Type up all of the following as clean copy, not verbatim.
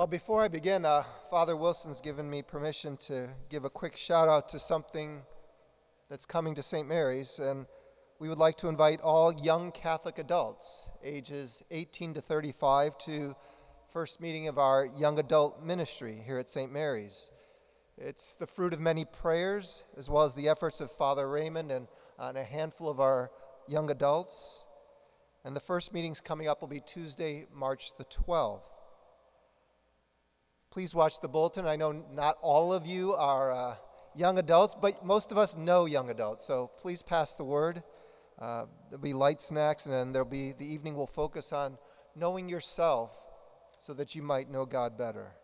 Well, before I begin, Father Wilson's given me permission to give a quick shout out to something that's coming to St. Mary's, and we would like to invite all young Catholic adults, ages 18 to 35, to first meeting of our young adult ministry here at St. Mary's. It's the fruit of many prayers, as well as the efforts of Father Raymond and a handful of our young adults. And the first meetings coming up will be Tuesday, March the 12th. Please watch the bulletin. I know not all of you are young adults, but most of us know young adults. So please pass the word. There'll be light snacks, and then the evening will focus on knowing yourself so that you might know God better.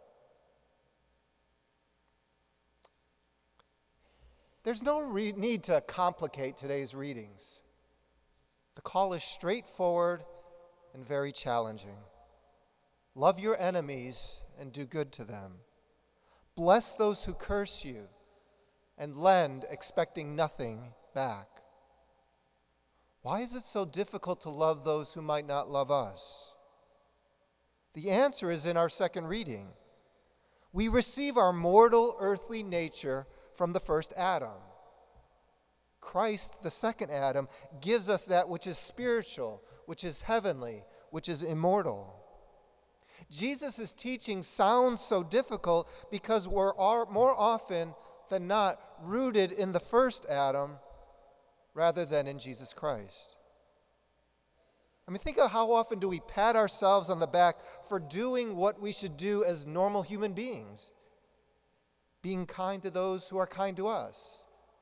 There's no need to complicate today's readings. The call is straightforward and very challenging. Love your enemies and do good to them. Bless those who curse you and lend expecting nothing back. Why is it so difficult to love those who might not love us? The answer is in our second reading. We receive our mortal earthly nature from the first Adam. Christ, the second Adam, gives us that which is spiritual, which is heavenly, which is immortal. Jesus' teaching sounds so difficult because we're more often than not rooted in the first Adam rather than in Jesus Christ. I mean, think of how often do we pat ourselves on the back for doing what we should do as normal human beings, being kind to those who are kind to us.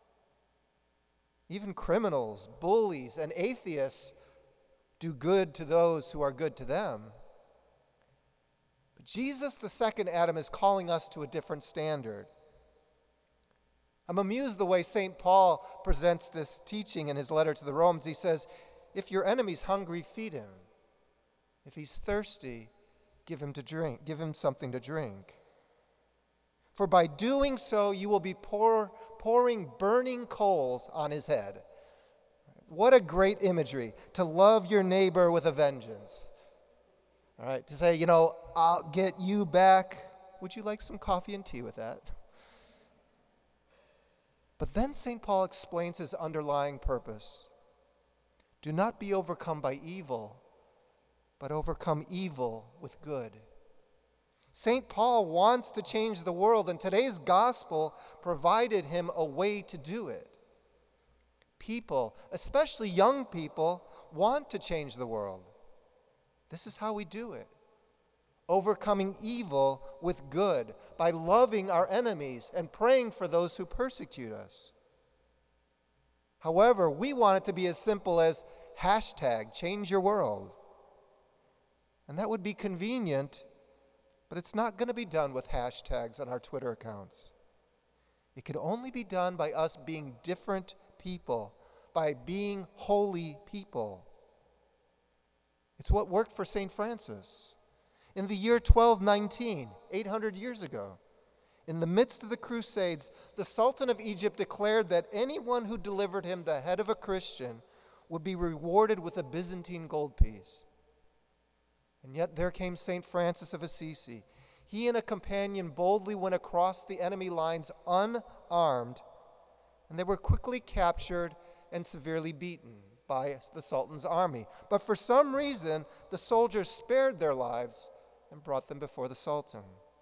Even criminals, bullies, and atheists do good to those who are good to them. But Jesus, the second Adam, is calling us to a different standard. I'm amused the way St. Paul presents this teaching in his letter to the Romans. He says, if your enemy's hungry, feed him. If he's thirsty, give him to drink. Give him something to drink. For by doing so, you will be pouring burning coals on his head. What a great imagery, to love your neighbor with a vengeance. All right, to say, I'll get you back. Would you like some coffee and tea with that? But then St. Paul explains his underlying purpose. Do not be overcome by evil, but overcome evil with good. St. Paul wants to change the world, and today's gospel provided him a way to do it. People, especially young people, want to change the world. This is how we do it. Overcoming evil with good by loving our enemies and praying for those who persecute us. However, we want it to be as simple as #ChangeYourWorld. And that would be convenient, but it's not going to be done with hashtags on our Twitter accounts. It can only be done by us being different people, by being holy people. It's what worked for St. Francis. In the year 1219, 800 years ago, in the midst of the Crusades, the Sultan of Egypt declared that anyone who delivered him the head of a Christian would be rewarded with a Byzantine gold piece. And yet there came St. Francis of Assisi. He and a companion boldly went across the enemy lines unarmed, and they were quickly captured and severely beaten by the Sultan's army. But for some reason, the soldiers spared their lives and brought them before the Sultan.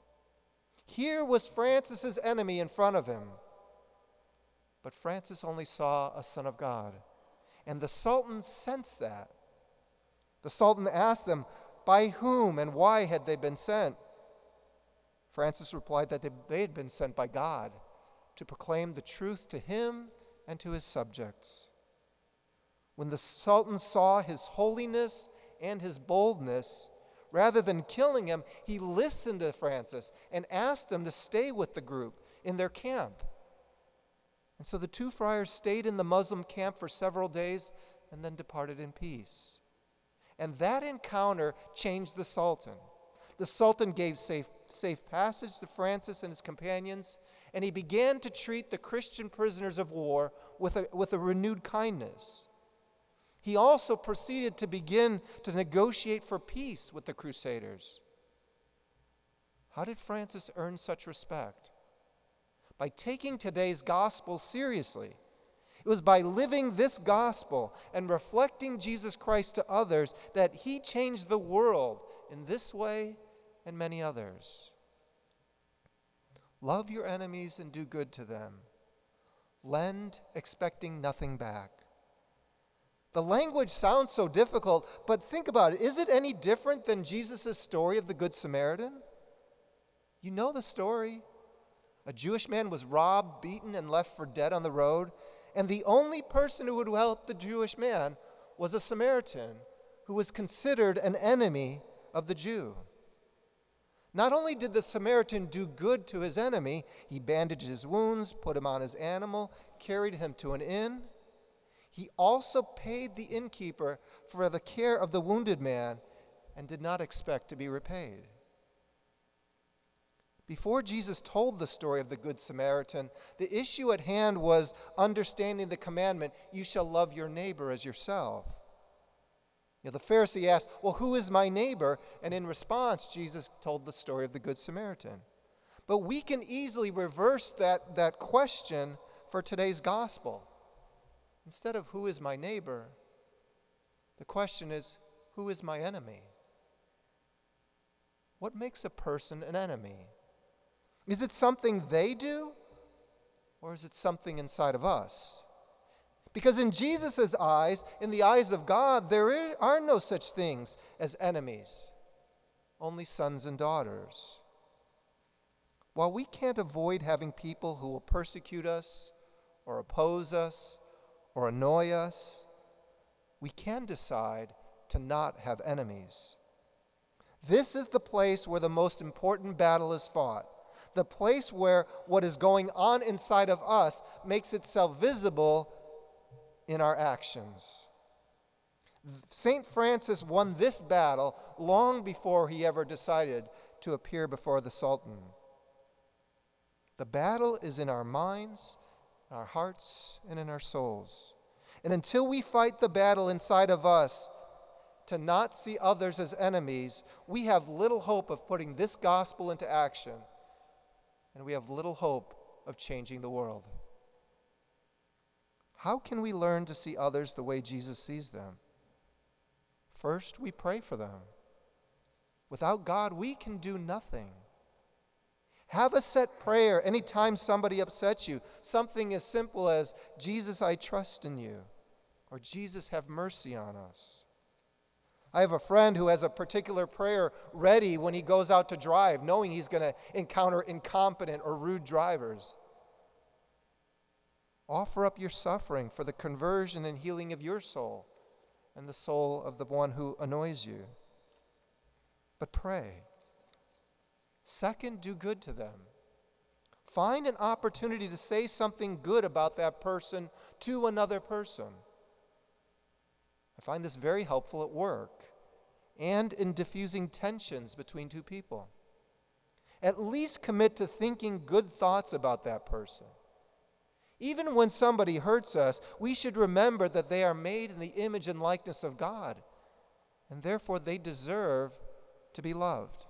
Here was Francis's enemy in front of him. But Francis only saw a son of God. And the Sultan sensed that. The Sultan asked them, by whom and why had they been sent? Francis replied that they had been sent by God to proclaim the truth to him and to his subjects. When the Sultan saw his holiness and his boldness, rather than killing him, he listened to Francis and asked them to stay with the group in their camp. And so the two friars stayed in the Muslim camp for several days and then departed in peace. And that encounter changed the Sultan. The Sultan gave safe passage to Francis and his companions, and he began to treat the Christian prisoners of war with a renewed kindness. He also proceeded to begin to negotiate for peace with the Crusaders. How did Francis earn such respect? By taking today's gospel seriously. It was by living this gospel and reflecting Jesus Christ to others that he changed the world in this way and many others. Love your enemies and do good to them. Lend, expecting nothing back. The language sounds so difficult, but think about it. Is it any different than Jesus' story of the Good Samaritan? You know the story. A Jewish man was robbed, beaten, and left for dead on the road, and the only person who would help the Jewish man was a Samaritan who was considered an enemy of the Jew. Not only did the Samaritan do good to his enemy, he bandaged his wounds, put him on his animal, carried him to an inn. He also paid the innkeeper for the care of the wounded man and did not expect to be repaid. Before Jesus told the story of the Good Samaritan, the issue at hand was understanding the commandment, you shall love your neighbor as yourself. The Pharisee asked, well, who is my neighbor? And in response, Jesus told the story of the Good Samaritan. But we can easily reverse that question for today's gospel. Instead of who is my neighbor, the question is, who is my enemy? What makes a person an enemy? Is it something they do, or is it something inside of us? Because in Jesus' eyes, in the eyes of God, there are no such things as enemies, only sons and daughters. While we can't avoid having people who will persecute us, or oppose us, or annoy us, we can decide to not have enemies. This is the place where the most important battle is fought. The place where what is going on inside of us makes itself visible in our actions. St. Francis won this battle long before he ever decided to appear before the Sultan. The battle is in our minds, our hearts, and in our souls. And until we fight the battle inside of us to not see others as enemies, we have little hope of putting this gospel into action. And we have little hope of changing the world. How can we learn to see others the way Jesus sees them? First, we pray for them. Without God, we can do nothing. Have a set prayer anytime somebody upsets you. Something as simple as, Jesus, I trust in you. Or Jesus, have mercy on us. I have a friend who has a particular prayer ready when he goes out to drive, knowing he's going to encounter incompetent or rude drivers. Offer up your suffering for the conversion and healing of your soul and the soul of the one who annoys you. But pray. Second, do good to them. Find an opportunity to say something good about that person to another person. I find this very helpful at work and in diffusing tensions between two people. At least commit to thinking good thoughts about that person. Even when somebody hurts us, we should remember that they are made in the image and likeness of God, and therefore they deserve to be loved.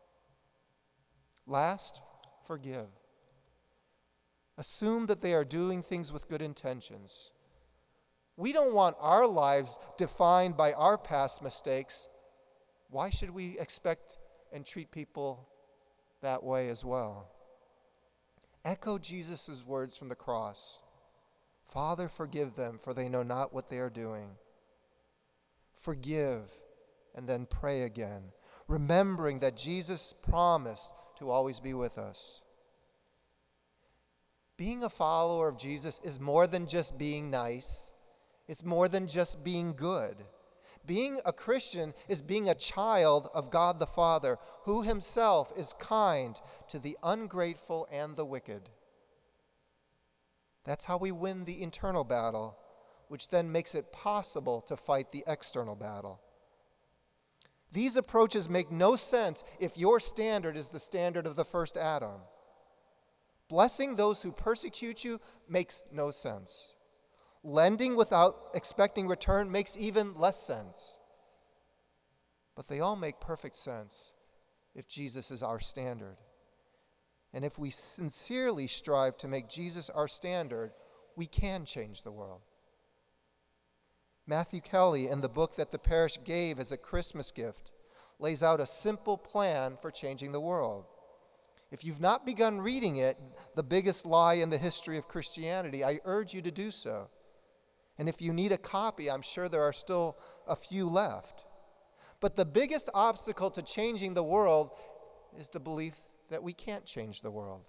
Last, forgive. Assume that they are doing things with good intentions. We don't want our lives defined by our past mistakes. Why should we expect and treat people that way as well? Echo Jesus' words from the cross. Father, forgive them, for they know not what they are doing. Forgive, and then pray again, remembering that Jesus promised to always be with us. Being a follower of Jesus is more than just being nice. It's more than just being good. Being a Christian is being a child of God the Father, who himself is kind to the ungrateful and the wicked. That's how we win the internal battle, which then makes it possible to fight the external battle. These approaches make no sense if your standard is the standard of the first Adam. Blessing those who persecute you makes no sense. Lending without expecting return makes even less sense. But they all make perfect sense if Jesus is our standard. And if we sincerely strive to make Jesus our standard, we can change the world. Matthew Kelly, in the book that the parish gave as a Christmas gift, lays out a simple plan for changing the world. If you've not begun reading it, The Biggest Lie in the History of Christianity, I urge you to do so. And if you need a copy, I'm sure there are still a few left. But the biggest obstacle to changing the world is the belief that we can't change the world.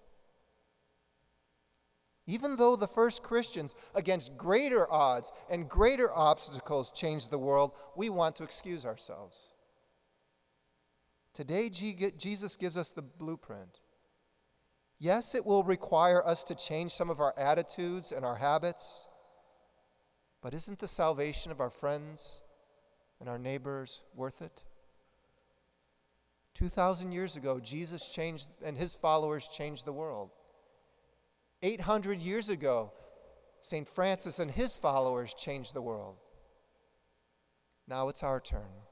Even though the first Christians, against greater odds and greater obstacles, changed the world, we want to excuse ourselves. Today, Jesus gives us the blueprint. Yes, it will require us to change some of our attitudes and our habits, but isn't the salvation of our friends and our neighbors worth it? 2,000 years ago, Jesus changed, and his followers changed the world. 800 years ago, St. Francis and his followers changed the world. Now it's our turn.